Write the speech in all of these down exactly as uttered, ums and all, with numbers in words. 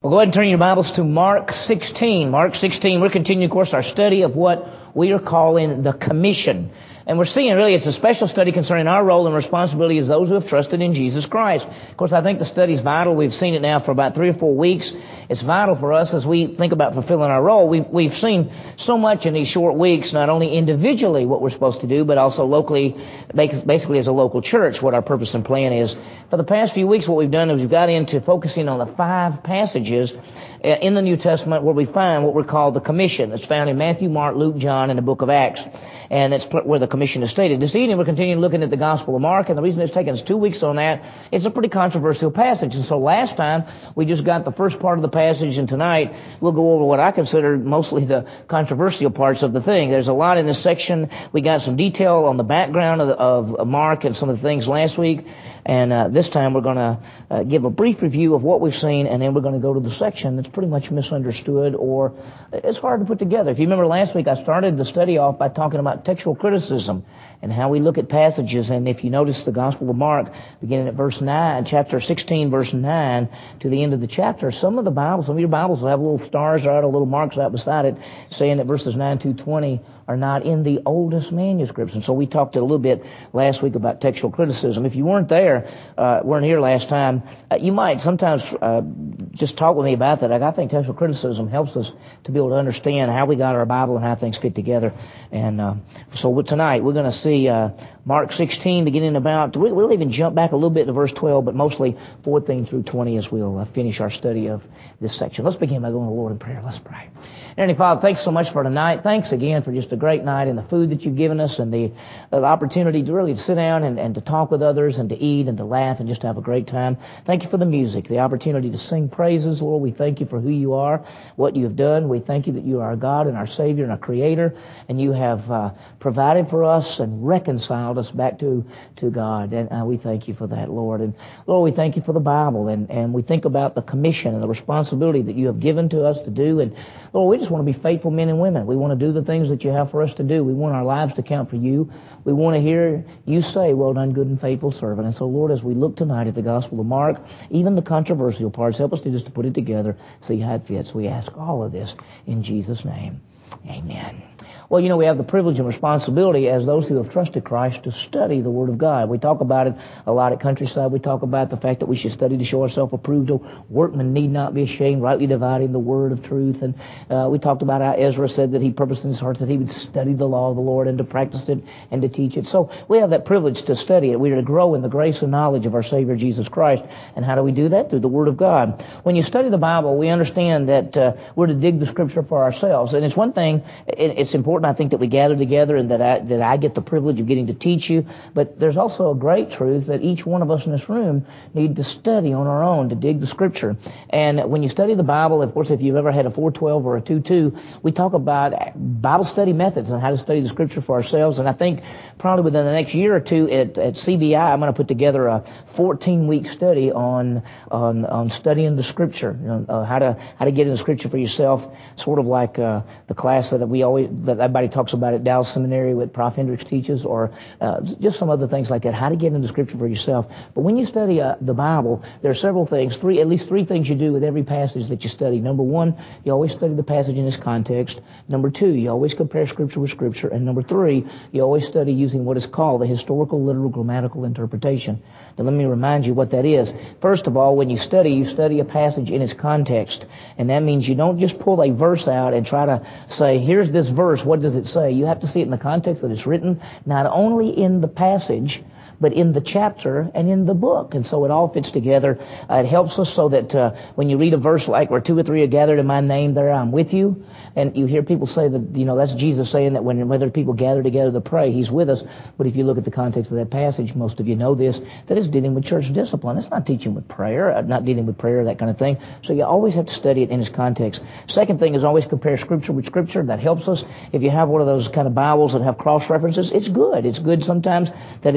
Well, go ahead and turn your Bibles to Mark sixteen. Mark sixteen, we're continuing, of course, our study of what we are calling the Commission. And we're seeing really it's a special study concerning our role and responsibility as those who have trusted in Jesus Christ. Of course, I think the study is vital. We've seen it now for about three or four weeks. It's vital for us as we think about fulfilling our role. We've, we've seen so much in these short weeks, not only individually what we're supposed to do, but also locally, basically as a local church, what our purpose and plan is. For the past few weeks, what we've done is we've got into focusing on the five passages in the New Testament where we find what we're called the Commission. It's found in Matthew, Mark, Luke, John, and the book of Acts. And that's where the Commission is stated. This evening we're continuing looking at the Gospel of Mark, and the reason it's taken us two weeks on that, it's a pretty controversial passage. And so last time we just got the first part of the passage, and tonight we'll go over what I consider mostly the controversial parts of the thing. There's a lot in this section. We got some detail on the background of, of Mark and some of the things last week. And uh, this time we're going to uh, give a brief review of what we've seen, and then we're going to go to the section that's pretty much misunderstood or it's hard to put together. If you remember last week, I started the study off by talking about textual criticism and how we look at passages. And if you notice the Gospel of Mark, beginning at verse nine, chapter sixteen, verse nine, to the end of the chapter, some of the Bibles, some of your Bibles will have little stars out or little marks out beside it saying that verses nine to twenty are not in the oldest manuscripts. And so we talked a little bit last week about textual criticism. If you weren't there, uh, weren't here last time, uh, you might sometimes uh, just talk with me about that. Like, I think textual criticism helps us to be able to understand how we got our Bible and how things fit together. And uh, so tonight we're going to see uh, Mark sixteen beginning about, we'll even jump back a little bit to verse twelve, but mostly fourteen through twenty as we'll uh, finish our study of this section. Let's begin by going to the Lord in prayer. Let's pray. Heavenly Father, thanks so much for tonight. Thanks again for just a great night and the food that you've given us and the, uh, the opportunity to really sit down and, and to talk with others and to eat and to laugh and just have a great time. Thank you for the music, the opportunity to sing praises. Lord, we thank you for who you are, what you have done. We thank you that you are our God and our Savior and our Creator, and you have uh, provided for us and reconciled us back to, to God. And uh, we thank you for that, Lord. And Lord, we thank you for the Bible, and, and we think about the commission and the responsibility that you have given to us to do. And Lord, we just want to be faithful men and women. We want to do the things that you have for us to do. We want our lives to count for you. We want to hear you say, well done, good and faithful servant. And so, Lord, as we look tonight at the Gospel of Mark, even the controversial parts, help us to just to put it together, see how it fits. We ask all of this in Jesus' name. Amen. Well, you know, we have the privilege and responsibility as those who have trusted Christ to study the Word of God. We talk about it a lot at Countryside. We talk about the fact that we should study to show ourselves approved. A workman need not be ashamed, rightly dividing the Word of truth. And uh, we talked about how Ezra said that he purposed in his heart that he would study the law of the Lord and to practice it and to teach it. So we have that privilege to study it. We are to grow in the grace and knowledge of our Savior Jesus Christ. And how do we do that? Through the Word of God. When you study the Bible, we understand that uh, we're to dig the Scripture for ourselves. And it's one thing, it's important, I think, that we gather together and that I, that I get the privilege of getting to teach you. But there's also a great truth that each one of us in this room need to study on our own, to dig the Scripture. And when you study the Bible, of course, if you've ever had a four twelve or a two two, we talk about Bible study methods and how to study the Scripture for ourselves. And I think probably within the next year or two at, at C B I, I'm going to put together a fourteen-week study on on on studying the Scripture, you know, uh, how to how to get in the Scripture for yourself, sort of like uh, the class that we always that everybody talks about at Dallas Seminary with Prof Hendricks teaches, or uh, just some other things like that, how to get into Scripture for yourself. But when you study uh, the Bible, there are several things, three at least three things you do with every passage that you study. Number one, you always study the passage in its context. Number two, you always compare Scripture with Scripture. And number three, you always study using what is called the historical, literal, grammatical interpretation. Now let me remind you what that is. First of all, when you study, you study a passage in its context. And that means you don't just pull a verse out and try to say, here's this verse, what does it say? You have to see it in the context that it's written, not only in the passage, but in the chapter and in the book. And so it all fits together. Uh, it helps us so that uh, when you read a verse like, where two or three are gathered in my name, there I'm with you. And you hear people say that, you know, that's Jesus saying that when whether people gather together to pray, he's with us. But if you look at the context of that passage, most of you know this, that is dealing with church discipline. It's not teaching with prayer, not dealing with prayer, that kind of thing. So you always have to study it in its context. Second thing is always compare Scripture with Scripture. That helps us. If you have one of those kind of Bibles that have cross references, it's good. It's good sometimes that it'll show you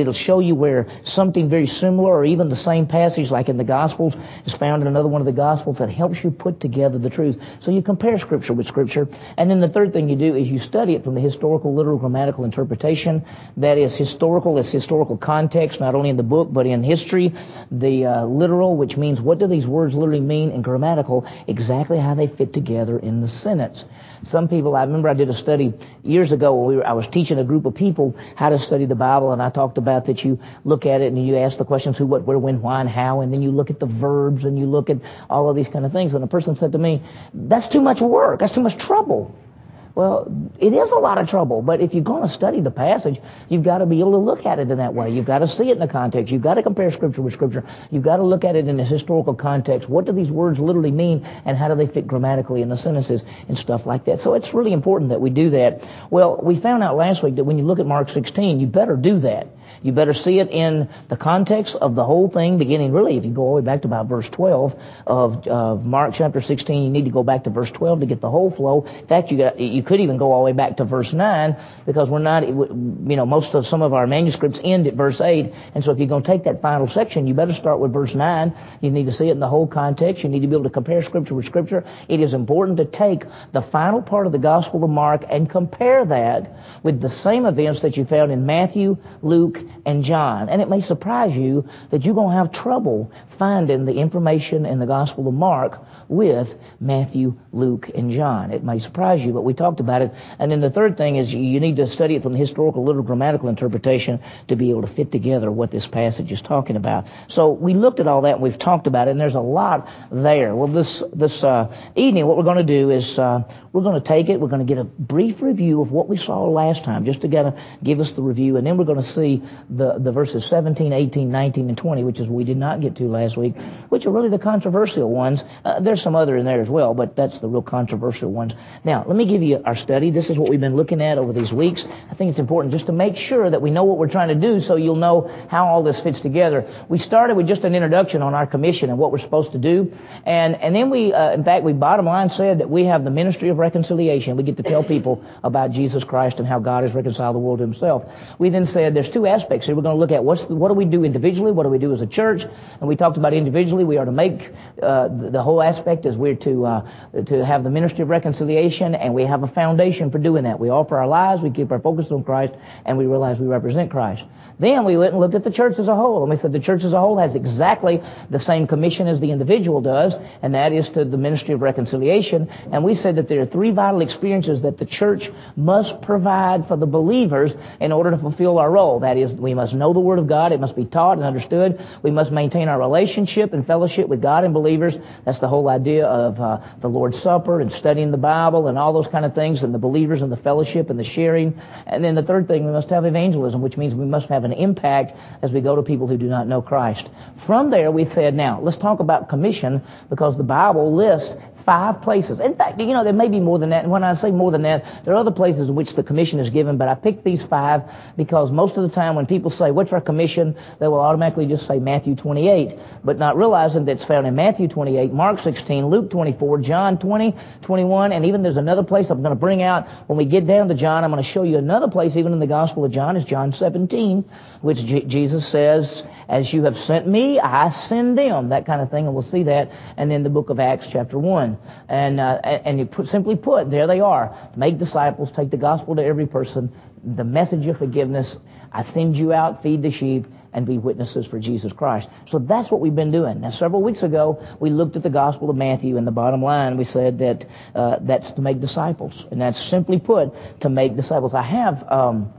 you where something very similar or even the same passage like in the Gospels is found in another one of the Gospels that helps you put together the truth. So you compare Scripture with Scripture. And then the third thing you do is you study it from the historical, literal, grammatical interpretation. That is historical, is historical context, not only in the book but in history. The uh, literal, which means what do these words literally mean, and grammatical, exactly how they fit together in the sentence. Some people, I remember I did a study years ago when we were, I was teaching a group of people how to study the Bible, and I talked about that you look at it and you ask the questions who, what, where, when, why, and how, and then you look at the verbs and you look at all of these kind of things. And a person said to me, that's too much work, that's too much trouble. Well, it is a lot of trouble, but if you're going to study the passage, you've got to be able to look at it in that way. You've got to see it in the context. You've got to compare Scripture with Scripture. You've got to look at it in a historical context. What do these words literally mean, and how do they fit grammatically in the sentences and stuff like that? So it's really important that we do that. Well, we found out last week that when you look at Mark sixteen, you better do that. You better see it in the context of the whole thing, beginning really, if you go all the way back to about verse twelve of uh, Mark chapter sixteen, you need to go back to verse twelve to get the whole flow. In fact, you got, you could even go all the way back to verse nine, because we're not, you know, most of some of our manuscripts end at verse eight, and so if you're going to take that final section, you better start with verse nine. You need to see it in the whole context. You need to be able to compare Scripture with Scripture. It is important to take the final part of the Gospel of Mark and compare that with the same events that you found in Matthew, Luke, and John. And it may surprise you that you're going to have trouble finding the information in the Gospel of Mark with Matthew, Luke, and John. It may surprise you, but we talked about it. And then the third thing is you need to study it from the historical, literal, grammatical interpretation to be able to fit together what this passage is talking about. So we looked at all that and we've talked about it, and there's a lot there. Well, this this uh, evening, what we're going to do is uh, we're going to take it, we're going to get a brief review of what we saw last time, just to kind of give us the review, and then we're going to see the, the verses seventeen, eighteen, nineteen, and twenty, which is what we did not get to last week, which are really the controversial ones. Uh, there's some other in there as well, but that's the real controversial ones. Now, let me give you our study. This is what we've been looking at over these weeks. I think it's important just to make sure that we know what we're trying to do, so you'll know how all this fits together. We started with just an introduction on our commission and what we're supposed to do, and and then we, uh, in fact, we bottom line said that we have the ministry of reconciliation. We get to tell people about Jesus Christ and how God has reconciled the world to Himself. We then said there's two aspects here. We're going to look at what's the, what do we do individually, what do we do as a church, and we talked about individually. We are to make uh, the, the whole aspect is we're to uh, to have the ministry of reconciliation, and we have a foundation for doing that. We offer our lives, we keep our focus on Christ, and we realize we represent Christ. Then we went and looked at the church as a whole, and we said the church as a whole has exactly the same commission as the individual does, and that is to the ministry of reconciliation. And we said that there are three vital experiences that the church must provide for the believers in order to fulfill our role. That is, we must know the Word of God. It must be taught and understood. We must maintain our relationship and fellowship with God and believers. That's the whole idea of uh, the Lord's Supper and studying the Bible and all those kind of things, and the believers and the fellowship and the sharing. And then the third thing, we must have evangelism, which means we must have an impact as we go to people who do not know Christ. From there, we said, now, let's talk about commission, because the Bible lists five places. In fact, you know, there may be more than that. And when I say more than that, there are other places in which the commission is given, but I picked these five because most of the time when people say, what's our commission, they will automatically just say Matthew twenty-eight, but not realizing that it's found in Matthew twenty-eight, Mark sixteen, Luke twenty-four, John twenty, twenty-one, and even there's another place I'm going to bring out when we get down to John. I'm going to show you another place, even in the Gospel of John, is John seventeen, which J- Jesus says, as you have sent me, I send them, that kind of thing, and we'll see that. And then the book of Acts chapter one. And uh, and you put, simply put, there they are. Make disciples, take the gospel to every person, the message of forgiveness. I send you out, feed the sheep, and be witnesses for Jesus Christ. So that's what we've been doing. Now, several weeks ago, we looked at the Gospel of Matthew, and the bottom line, we said that uh, that's to make disciples. And that's simply put, to make disciples. I have um,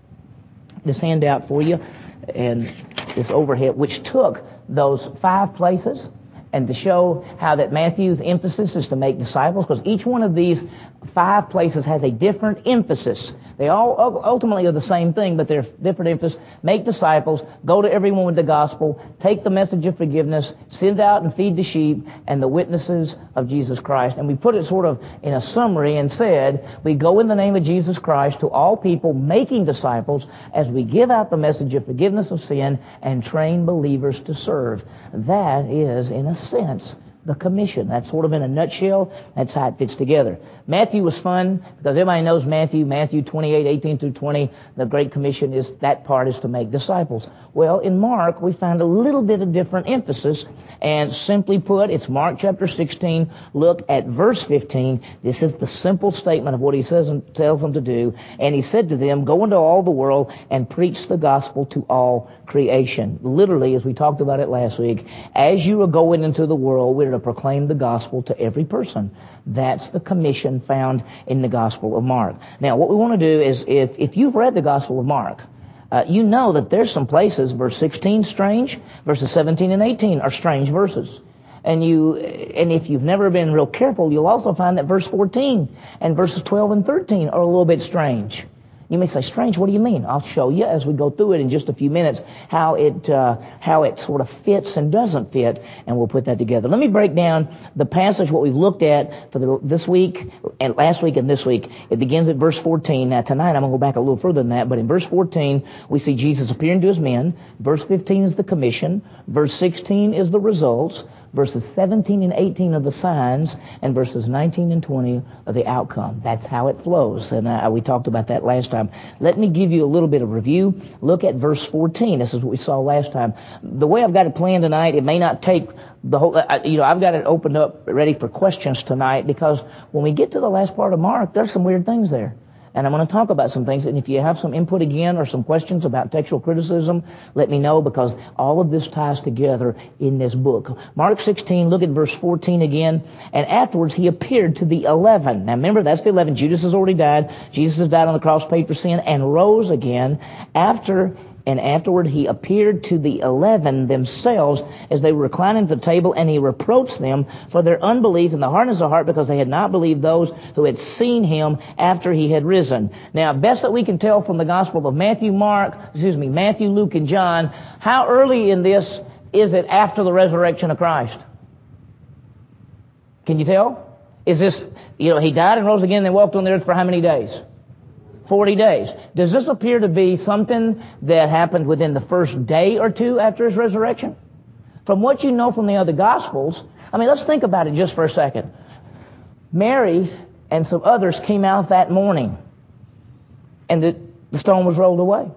this handout for you, and this overhead, which took those five places, and to show how that Matthew's emphasis is to make disciples, because each one of these five places has a different emphasis. They all ultimately are the same thing, but they're different emphasis. Make disciples, go to everyone with the gospel, take the message of forgiveness, send out and feed the sheep, and the witnesses of Jesus Christ. And we put it sort of in a summary and said, we go in the name of Jesus Christ to all people, making disciples, as we give out the message of forgiveness of sin and train believers to serve. That is, in a sense, the commission. That's sort of in a nutshell. That's how it fits together. Matthew was fun because everybody knows Matthew. Matthew twenty-eight, eighteen through twenty. The Great Commission is, that part is to make disciples. Well, in Mark, we find a little bit of different emphasis. And simply put, it's Mark chapter sixteen. Look at verse fifteen. This is the simple statement of what he says and tells them to do. And he said to them, go into all the world and preach the gospel to all creation. Literally, as we talked about it last week, as you are going into the world, we're to proclaim the gospel to every person. That's the commission found in the Gospel of Mark. Now, what we want to do is, if, if you've read the Gospel of Mark, uh, you know that there's some places, verse sixteen, strange, verses seventeen and eighteen are strange verses. And you, and if you've never been real careful, you'll also find that verse fourteen and verses twelve and thirteen are a little bit strange. You may say, strange, what do you mean? I'll show you as we go through it in just a few minutes how it uh, how it sort of fits and doesn't fit, and we'll put that together. Let me break down the passage, what we've looked at for the, this week, and last week and this week. It begins at verse fourteen. Now, tonight I'm going to go back a little further than that, but in verse fourteen, we see Jesus appearing to his men. Verse fifteen is the commission. Verse sixteen is the results. Verses seventeen and eighteen are the signs, and verses nineteen and twenty are the outcome. That's how it flows, and uh, we talked about that last time. Let me give you a little bit of review. Look at verse fourteen. This is what we saw last time. The way I've got it planned tonight, it may not take the whole, uh, you know, I've got it opened up, ready for questions tonight, because when we get to the last part of Mark, there's some weird things there. And I'm going to talk about some things, and if you have some input again or some questions about textual criticism, let me know, because all of this ties together in this book. Mark sixteen, look at verse fourteen again. And afterwards he appeared to the eleven. Now remember, that's the eleven. Judas has already died. Jesus has died on the cross, paid for sin, and rose again. After And afterward he appeared to the eleven themselves as they were reclining at the table, and he reproached them for their unbelief and the hardness of heart, because they had not believed those who had seen him after he had risen. Now, best that we can tell from the Gospel of Matthew, Mark, excuse me, Matthew, Luke, and John, how early in this is it after the resurrection of Christ? Can you tell? Is this, you know, he died and rose again and walked on the earth for how many days? Forty days. Does this appear to be something that happened within the first day or two after his resurrection? From what you know from the other Gospels, I mean, let's think about it just for a second. Mary and some others came out that morning, and the, the stone was rolled away.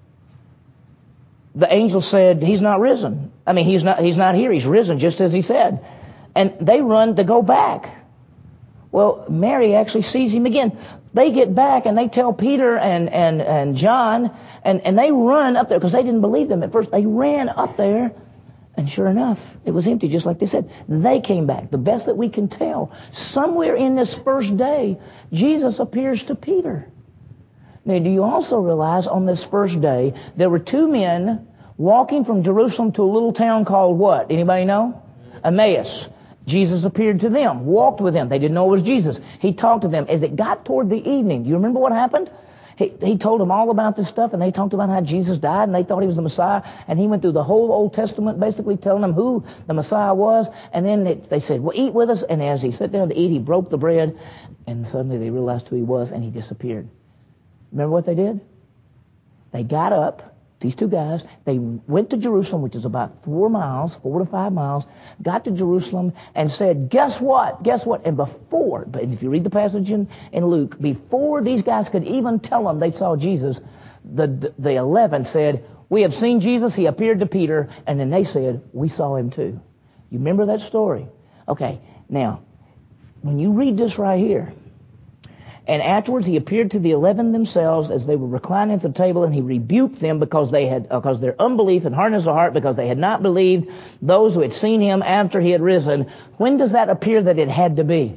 The angel said, he's not risen. I mean, he's not, he's not here. He's risen, just as he said. And they run to go back. Well, Mary actually sees him again. They get back and they tell Peter and, and, and John, and, and they run up there because they didn't believe them at first. They ran up there, and sure enough, it was empty, just like they said. They came back. The best that we can tell, somewhere in this first day, Jesus appears to Peter. Now, do you also realize on this first day, there were two men walking from Jerusalem to a little town called what? Anybody know? Emmaus. Jesus appeared to them, walked with them. They didn't know it was Jesus. He talked to them. As it got toward the evening, do you remember what happened? He, he told them all about this stuff, and they talked about how Jesus died, and they thought he was the Messiah, and he went through the whole Old Testament basically telling them who the Messiah was, and then they, they said, well, eat with us, and as he sat down to eat, he broke the bread, and suddenly they realized who he was, and he disappeared. Remember what they did? They got up. These two guys, they went to Jerusalem, which is about four miles, four to five miles, got to Jerusalem and said, guess what? Guess what? And before, but if you read the passage in, in Luke, before these guys could even tell them they saw Jesus, the, the eleven said, we have seen Jesus. He appeared to Peter. And then they said, we saw him too. You remember that story? Okay, now, when you read this right here, and afterwards he appeared to the eleven themselves as they were reclining at the table, and he rebuked them because they had, because their unbelief and hardness of heart, because they had not believed those who had seen him after he had risen. When does that appear that it had to be?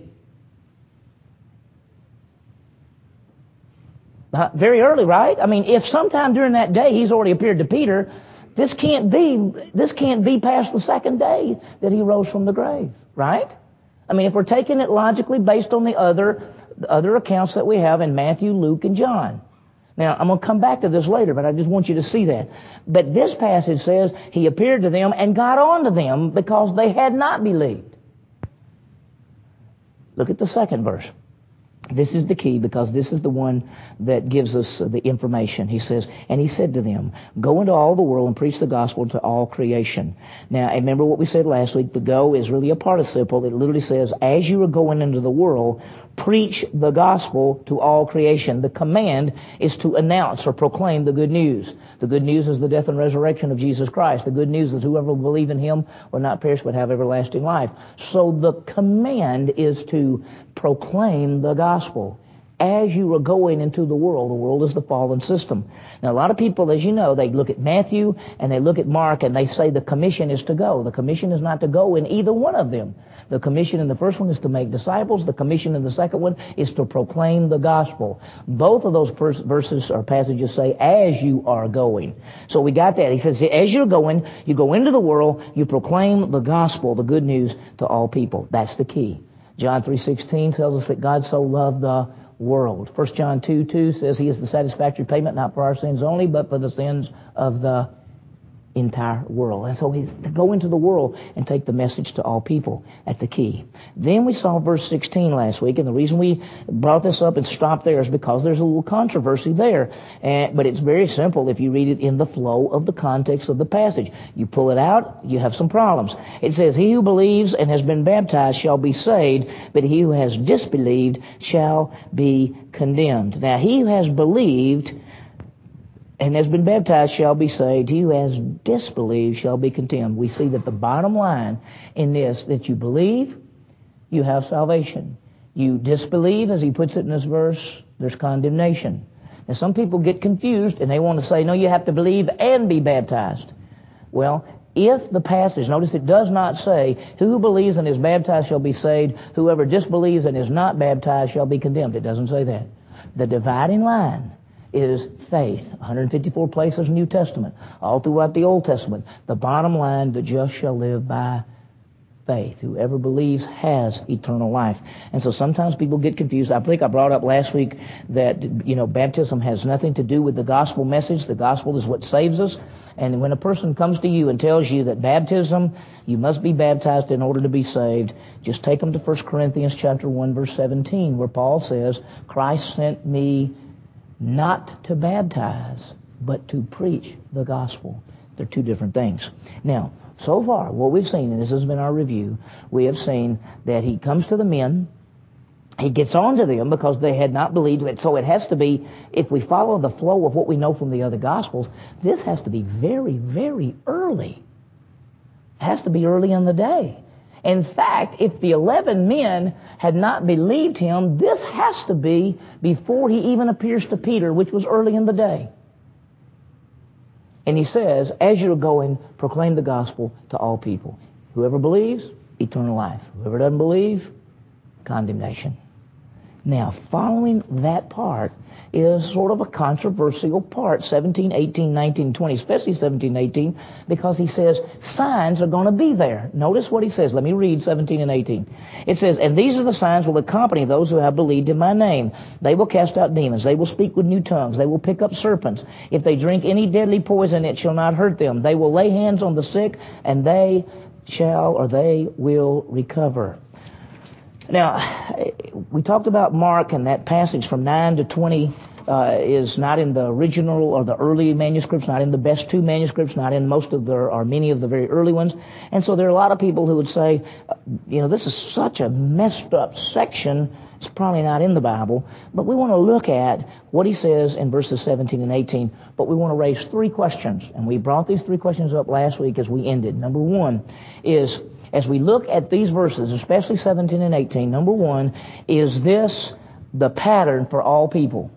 Uh, very early, right? I mean, if sometime during that day he's already appeared to Peter, this can't be, this can't be past the second day that he rose from the grave, right? I mean, if we're taking it logically based on the other the other accounts that we have in Matthew, Luke, and John. Now, I'm going to come back to this later, but I just want you to see that. But this passage says he appeared to them and got on to them because they had not believed. Look at the second verse. This is the key, because this is the one that gives us the information. He says, and he said to them, go into all the world and preach the gospel to all creation. Now, remember what we said last week. The go is really a participle. It literally says, as you are going into the world, preach the gospel to all creation. The command is to announce or proclaim the good news. The good news is the death and resurrection of Jesus Christ. The good news is whoever will believe in him will not perish but have everlasting life. So the command is to proclaim the gospel as you are going into the world. The world is the fallen system. Now, a lot of people, as you know, they look at Matthew and they look at Mark and they say the commission is to go. The commission is not to go in either one of them. The commission in the first one is to make disciples. The commission in the second one is to proclaim the gospel. Both of those pers- verses or passages say, as you are going. So we got that. He says, as you're going, you go into the world, you proclaim the gospel, the good news, to all people. That's the key. John three sixteen tells us that God so loved the world. First John two two says he is the satisfactory payment, not for our sins only, but for the sins of the entire world. And so he's to go into the world and take the message to all people. That's the key. Then we saw verse sixteen last week, and the reason we brought this up and stopped there is because there's a little controversy there. And, but it's very simple if you read it in the flow of the context of the passage. You pull it out, you have some problems. It says, he who believes and has been baptized shall be saved, but he who has disbelieved shall be condemned. Now, he who has believed and has been baptized shall be saved. He who has disbelieved shall be condemned. We see that the bottom line in this, that you believe, you have salvation. You disbelieve, as he puts it in this verse, there's condemnation. Now, some people get confused and they want to say, no, you have to believe and be baptized. Well, if the passage, notice it does not say, who believes and is baptized shall be saved, whoever disbelieves and is not baptized shall be condemned. It doesn't say that. The dividing line is faith. one hundred fifty-four places in the New Testament, all throughout the Old Testament. The bottom line, the just shall live by faith. Whoever believes has eternal life. And so sometimes people get confused. I think I brought up last week that, you know, baptism has nothing to do with the gospel message. The gospel is what saves us. And when a person comes to you and tells you that baptism, you must be baptized in order to be saved, just take them to First Corinthians chapter one, verse seventeen, where Paul says, Christ sent me not to baptize, but to preach the gospel. They're two different things. Now, so far, what we've seen, and this has been our review, we have seen that he comes to the men, he gets on to them because they had not believed it. So it has to be, if we follow the flow of what we know from the other gospels, this has to be very, very early. It has to be early in the day. In fact, if the eleven men had not believed him, this has to be before he even appears to Peter, which was early in the day. And he says, as you're going, proclaim the gospel to all people. Whoever believes, eternal life. Whoever doesn't believe, condemnation. Now, following that part is sort of a controversial part, seventeen, eighteen, nineteen, twenty, especially seventeen, eighteen, because he says signs are going to be there. Notice what he says. Let me read seventeen and eighteen. It says, and these are the signs will accompany those who have believed in my name. They will cast out demons. They will speak with new tongues. They will pick up serpents. If they drink any deadly poison, it shall not hurt them. They will lay hands on the sick, and they shall or they will recover. Now, we talked about Mark, and that passage from nine to twenty uh, is not in the original or the early manuscripts, not in the best two manuscripts, not in most of the, or many of the very early ones. And so there are a lot of people who would say, you know, this is such a messed up section, it's probably not in the Bible. But we want to look at what he says in verses seventeen and eighteen. But we want to raise three questions. And we brought these three questions up last week as we ended. Number one is, as we look at these verses, especially seventeen and eighteen, number one, is this the pattern for all people?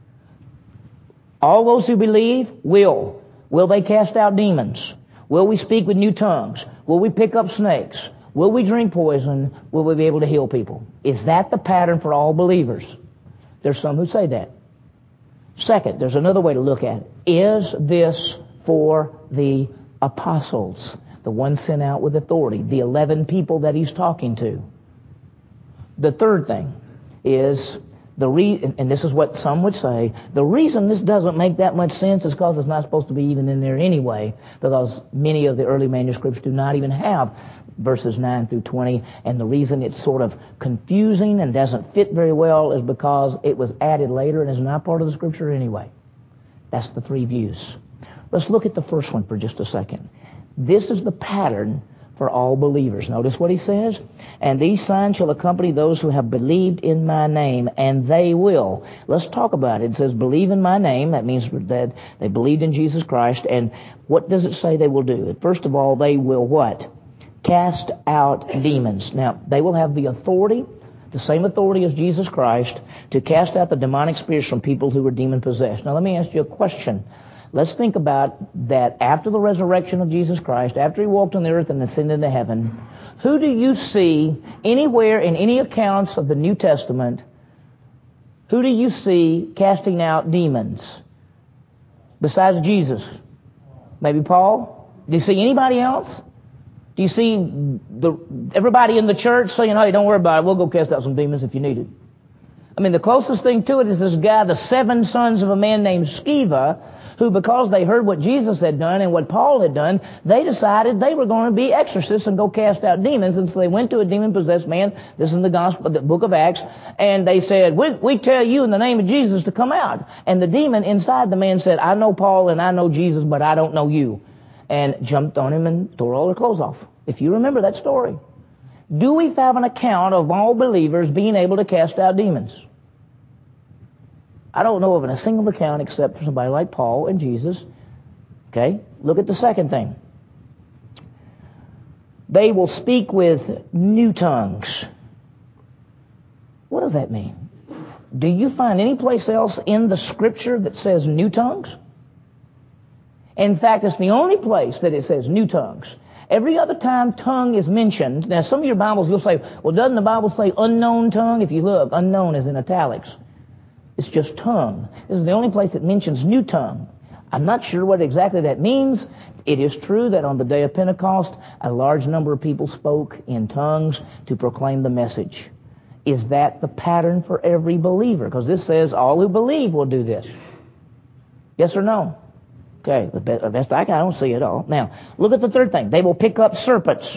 All those who believe will. Will they cast out demons? Will we speak with new tongues? Will we pick up snakes? Will we drink poison? Will we be able to heal people? Is that the pattern for all believers? There's some who say that. Second, there's another way to look at it. Is this for the apostles? The one sent out with authority, the eleven people that he's talking to. The third thing is, The re- and this is what some would say, the reason this doesn't make that much sense is because it's not supposed to be even in there anyway, because many of the early manuscripts do not even have verses nine through twenty, and the reason it's sort of confusing and doesn't fit very well is because it was added later and is not part of the Scripture anyway. That's the three views. Let's look at the first one for just a second. This is the pattern for all believers. Notice what he says. And these signs shall accompany those who have believed in my name, and they will. Let's talk about it. It says, believe in my name. That means that they believed in Jesus Christ. And what does it say they will do? First of all, they will what? Cast out demons. Now, they will have the authority, the same authority as Jesus Christ, to cast out the demonic spirits from people who were demon-possessed. Now, let me ask you a question. Let's think about that after the resurrection of Jesus Christ, after he walked on the earth and ascended into heaven, who do you see anywhere in any accounts of the New Testament, who do you see casting out demons besides Jesus? Maybe Paul? Do you see anybody else? Do you see the everybody in the church saying, hey, don't worry about it, we'll go cast out some demons if you need it? I mean, the closest thing to it is this guy, the seven sons of a man named Sceva, who, because they heard what Jesus had done and what Paul had done, they decided they were going to be exorcists and go cast out demons. And so they went to a demon-possessed man, this is in the gospel, the book of Acts, and they said, we, we tell you in the name of Jesus to come out. And the demon inside the man said, I know Paul and I know Jesus, but I don't know you. And jumped on him and tore all their clothes off. If you remember that story. Do we have an account of all believers being able to cast out demons? I don't know of a single account except for somebody like Paul and Jesus. Okay? Look at the second thing. They will speak with new tongues. What does that mean? Do you find any place else in the Scripture that says new tongues? In fact, it's the only place that it says new tongues. Every other time tongue is mentioned, now some of your Bibles you'll say, well, doesn't the Bible say unknown tongue? If you look, unknown is in italics. It's just tongue. This is the only place that mentions new tongue. I'm not sure what exactly that means. It is true that on the day of Pentecost, a large number of people spoke in tongues to proclaim the message. Is that the pattern for every believer? Because this says all who believe will do this. Yes or no? Okay, the best I can, I don't see it all. Now, look at the third thing. They will pick up serpents.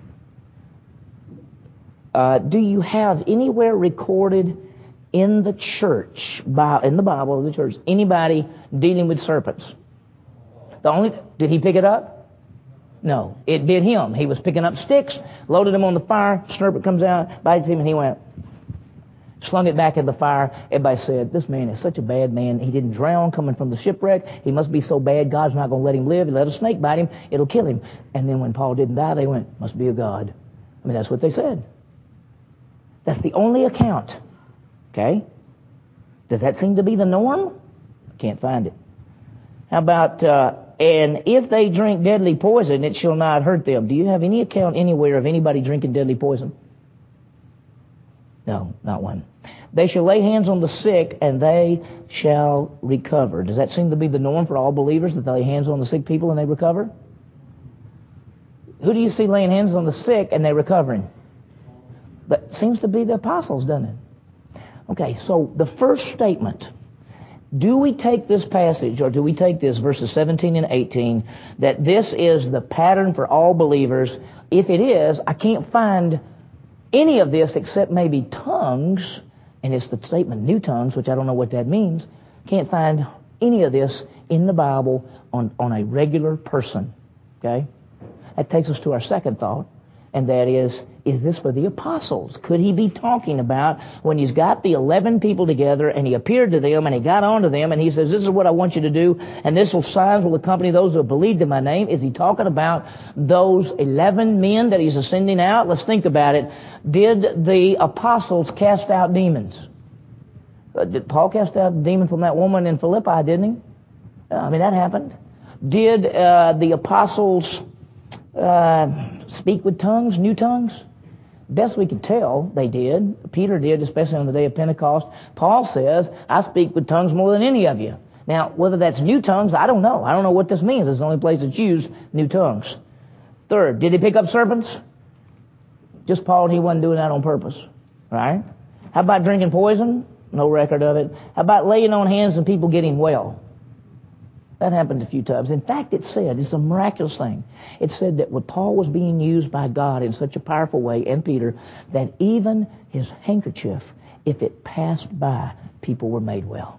Uh, do you have anywhere recorded in the church, in the Bible, the church, anybody dealing with serpents? The only, did he pick it up? No, it bit him. He was picking up sticks, loaded them on the fire, serpent comes out, bites him, and he went, slung it back in the fire. Everybody said, this man is such a bad man. He didn't drown coming from the shipwreck. He must be so bad, God's not going to let him live. He let a snake bite him, it'll kill him. And then when Paul didn't die, they went, must be a God. I mean, that's what they said. That's the only account. Okay? Does that seem to be the norm? Can't find it. How about, uh, and if they drink deadly poison, it shall not hurt them. Do you have any account anywhere of anybody drinking deadly poison? No, not one. They shall lay hands on the sick, and they shall recover. Does that seem to be the norm for all believers, that they lay hands on the sick people and they recover? Who do you see laying hands on the sick and they're recovering? That seems to be the apostles, doesn't it? Okay, so the first statement, do we take this passage, or do we take this, verses seventeen and eighteen, that this is the pattern for all believers? If it is, I can't find any of this except maybe tongues, and it's the statement new tongues, which I don't know what that means. Can't find any of this in the Bible on, on a regular person. Okay? That takes us to our second thought, and that is, is this for the apostles? Could he be talking about when he's got the eleven people together and he appeared to them and he got on to them and he says, this is what I want you to do, and this will signs will accompany those who have believed in my name? Is he talking about those eleven men that he's sending out? Let's think about it. Did the apostles cast out demons? Uh, did Paul cast out a demon from that woman in Philippi, didn't he? Uh, I mean, that happened. Did uh, the apostles uh, speak with tongues, new tongues? Best we can tell, they did. Peter did, especially on the day of Pentecost. Paul says, I speak with tongues more than any of you. Now, whether that's new tongues, I don't know. I don't know what this means. It's the only place that's used new tongues. Third, did he pick up serpents? Just Paul, and he wasn't doing that on purpose. Right? How about drinking poison? No record of it. How about laying on hands and people getting well? That happened a few times. In fact, it said, it's a miraculous thing. It said that when Paul was being used by God in such a powerful way, and Peter, that even his handkerchief, if it passed by, people were made well.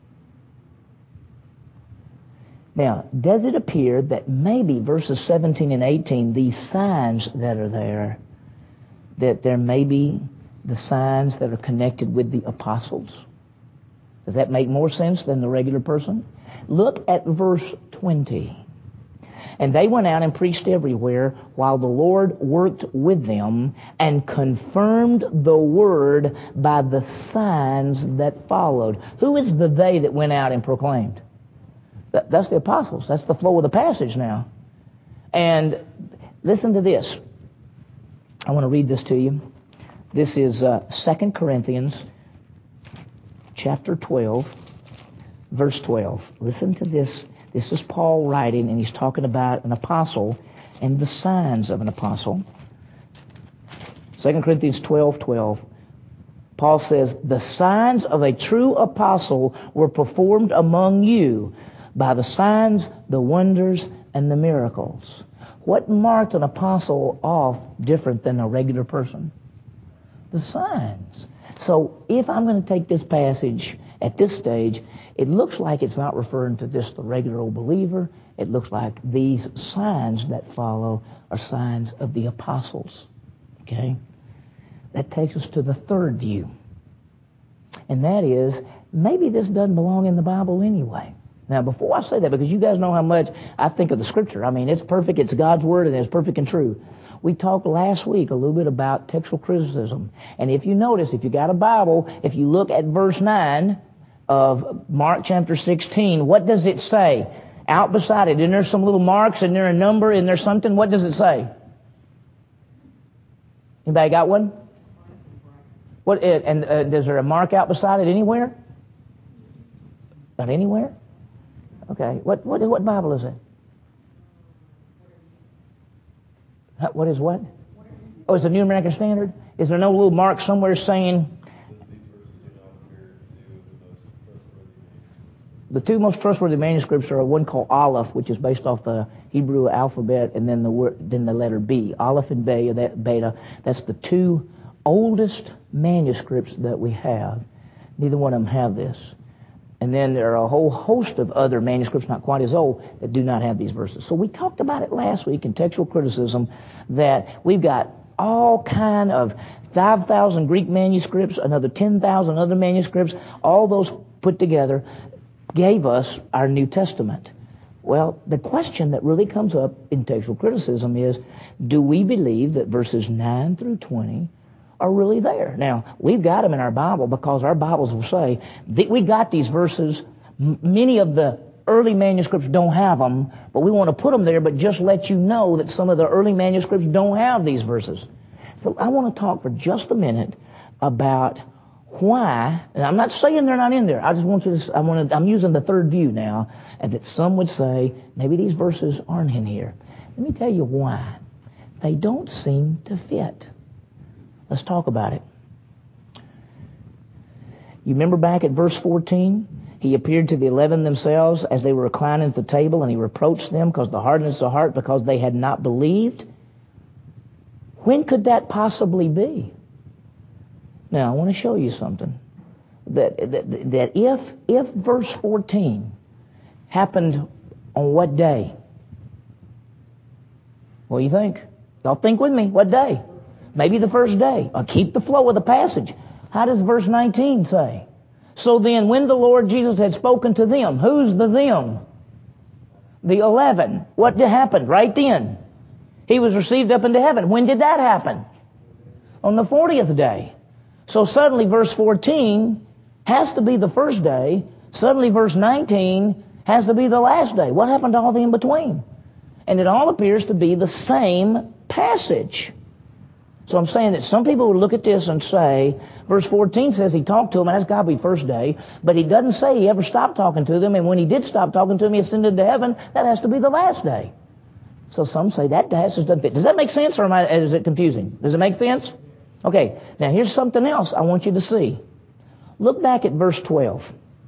Now, does it appear that maybe verses seventeen and eighteen, these signs that are there, that there may be the signs that are connected with the apostles? Does that make more sense than the regular person? Look at verse twenty. And they went out and preached everywhere while the Lord worked with them and confirmed the word by the signs that followed. Who is the they that went out and proclaimed? That's the apostles. That's the flow of the passage now. And listen to this. I want to read this to you. This is uh, Second Corinthians chapter twelve, verse twelve. Listen to this. This is Paul writing, and he's talking about an apostle and the signs of an apostle. Second Corinthians twelve, twelve. Paul says, the signs of a true apostle were performed among you by the signs, the wonders, and the miracles. What marked an apostle off different than a regular person? The signs. So if I'm going to take this passage at this stage, it looks like it's not referring to just the regular old believer. It looks like these signs that follow are signs of the apostles. Okay? That takes us to the third view. And that is, maybe this doesn't belong in the Bible anyway. Now, before I say that, because you guys know how much I think of the Scripture. I mean, it's perfect. It's God's Word, and it's perfect and true. We talked last week a little bit about textual criticism. And if you notice, if you got a Bible, if you look at verse nine of Mark chapter sixteen, what does it say? Out beside it, isn't there some little marks? Isn't there a number? Isn't there something? What does it say? Anybody got one? What? And uh, is there a mark out beside it anywhere? Not anywhere? Okay. What what what Bible is it? What is what? Oh, it's the New American Standard? Is there no little mark somewhere saying the two most trustworthy manuscripts are one called Aleph, which is based off the Hebrew alphabet, and then the word, then the letter B. Aleph and Beta, that Beta. That's the two oldest manuscripts that we have. Neither one of them have this. And then there are a whole host of other manuscripts, not quite as old, that do not have these verses. So we talked about it last week in textual criticism, that we've got all kind of five thousand Greek manuscripts, another ten thousand other manuscripts, all those put together gave us our New Testament. Well, the question that really comes up in textual criticism is, do we believe that verses nine through twenty are really there? Now, we've got them in our Bible because our Bibles will say that we got these verses. M- many of the early manuscripts don't have them, but we want to put them there, but just let you know that some of the early manuscripts don't have these verses. So I want to talk for just a minute about why, and I'm not saying they're not in there. I just want you to, I want to, I'm using the third view now, and that some would say maybe these verses aren't in here. Let me tell you why. They don't seem to fit. Let's talk about it. You remember back at verse fourteen? He appeared to the eleven themselves as they were reclining at the table, and he reproached them because the hardness of heart, because they had not believed. When could that possibly be? Now, I want to show you something. That, that, that if, if verse fourteen happened on what day? What do you think? Y'all think with me. What day? Maybe the first day. Or keep the flow of the passage. How does verse nineteen say? So then, when the Lord Jesus had spoken to them, who's the them? The eleven. What happened? Right then. He was received up into heaven. When did that happen? On the fortieth day. So suddenly verse fourteen has to be the first day. Suddenly verse nineteen has to be the last day. What happened to all the in between? And it all appears to be the same passage. So I'm saying that some people would look at this and say, verse fourteen says he talked to them, and that's got to be first day, but he doesn't say he ever stopped talking to them, and when he did stop talking to them, he ascended to heaven. That has to be the last day. So some say that passage doesn't fit. Does that make sense, or am I, is it confusing? Does it make sense? Okay, now here's something else I want you to see. Look back at verse twelve.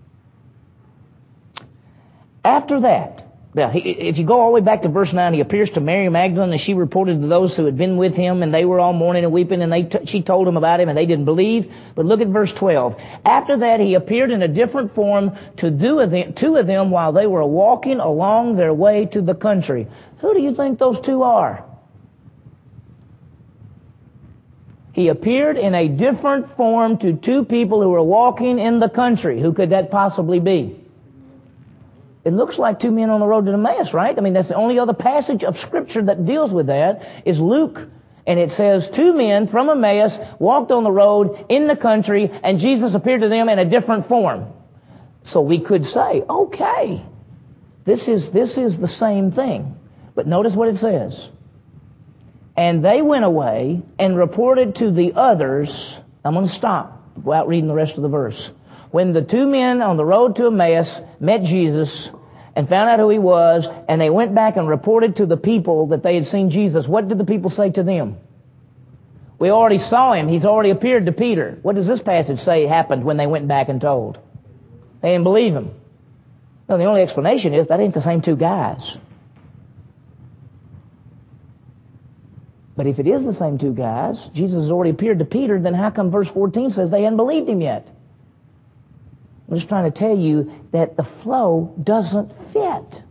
After that, now, he, if you go all the way back to verse nine, he appears to Mary Magdalene, and she reported to those who had been with him, and they were all mourning and weeping, and they t- she told them about him, and they didn't believe. But look at verse twelve. After that, he appeared in a different form to two of them, two of them while they were walking along their way to the country. Who do you think those two are? He appeared in a different form to two people who were walking in the country. Who could that possibly be? It looks like two men on the road to Emmaus, right? I mean, that's the only other passage of Scripture that deals with that is Luke. And it says two men from Emmaus walked on the road in the country, and Jesus appeared to them in a different form. So we could say, okay, this is, this is the same thing. But notice what it says. And they went away and reported to the others. I'm going to stop without reading the rest of the verse. When the two men on the road to Emmaus met Jesus and found out who he was, and they went back and reported to the people that they had seen Jesus, what did the people say to them? We already saw him. He's already appeared to Peter. What does this passage say happened when they went back and told? They didn't believe him. Well, the only explanation is that ain't the same two guys. But if it is the same two guys, Jesus has already appeared to Peter, then how come verse fourteen says they hadn't believed him yet? I'm just trying to tell you that the flow doesn't fit.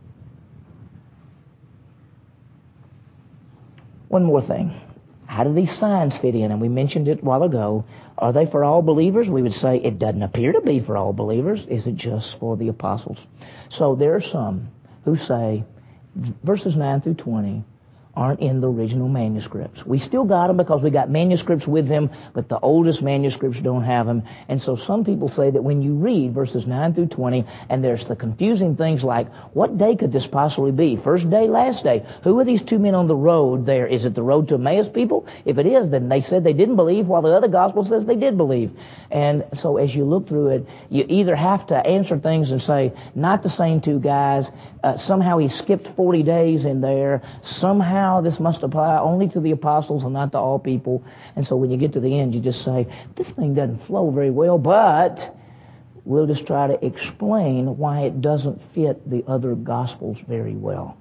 One more thing. How do these signs fit in? And we mentioned it a while ago. Are they for all believers? We would say it doesn't appear to be for all believers. Is it just for the apostles? So there are some who say verses nine through twenty aren't in the original manuscripts. We still got them because we got manuscripts with them, but the oldest manuscripts don't have them. And so some people say that when you read verses nine through twenty, and there's the confusing things like, what day could this possibly be? First day, last day? Who are these two men on the road there? Is it the road to Emmaus people? If it is, then they said they didn't believe, while the other gospel says they did believe. And so as you look through it, you either have to answer things and say, not the same two guys, uh, somehow he skipped forty days in there, somehow this must apply only to the apostles and not to all people. And so when you get to the end, you just say, this thing doesn't flow very well, but we'll just try to explain why it doesn't fit the other gospels very well.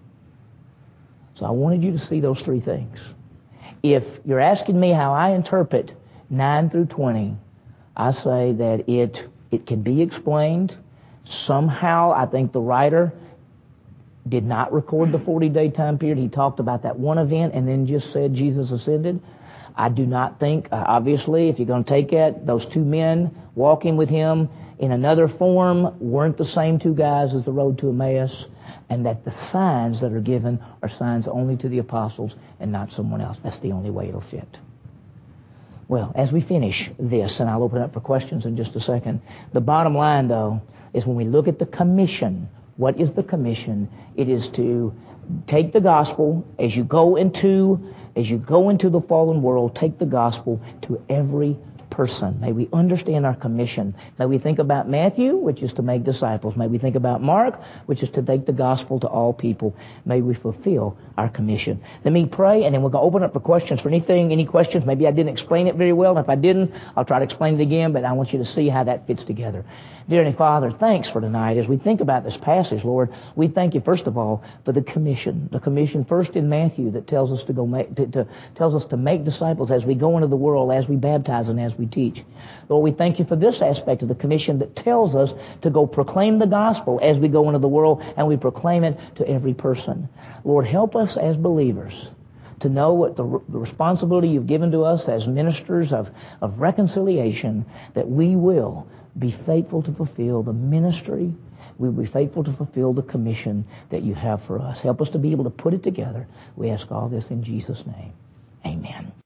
So I wanted you to see those three things. If you're asking me how I interpret nine through twenty, I say that it it can be explained. Somehow, I think the writer did not record the forty-day time period. He talked about that one event and then just said Jesus ascended. I do not think, uh, obviously, if you're going to take it, those two men walking with him in another form weren't the same two guys as the road to Emmaus, and that the signs that are given are signs only to the apostles and not someone else. That's the only way it'll fit. Well, as we finish this, and I'll open up for questions in just a second, the bottom line, though, is when we look at the commission. What is the commission? It is to take the gospel as you go into as you go into the fallen world. Take the gospel to every person. May we understand our commission. May we think about Matthew, which is to make disciples. May we think about Mark, which is to take the gospel to all people. May we fulfill our commission. Let me pray, and then we're going to open up for questions. For anything, any questions, maybe I didn't explain it very well. And if I didn't, I'll try to explain it again, but I want you to see how that fits together. Dear Heavenly Father, thanks for tonight. As we think about this passage, Lord, we thank you, first of all, for the commission. The commission first in Matthew that tells us to go make, to, to, tells us to make disciples as we go into the world, as we baptize and as we teach. Lord, we thank you for this aspect of the commission that tells us to go proclaim the gospel as we go into the world, and we proclaim it to every person. Lord, help us as believers to know what the, the responsibility you've given to us as ministers of, of reconciliation, that we will be faithful to fulfill the ministry. We will be faithful to fulfill the commission that you have for us. Help us to be able to put it together. We ask all this in Jesus' name. Amen.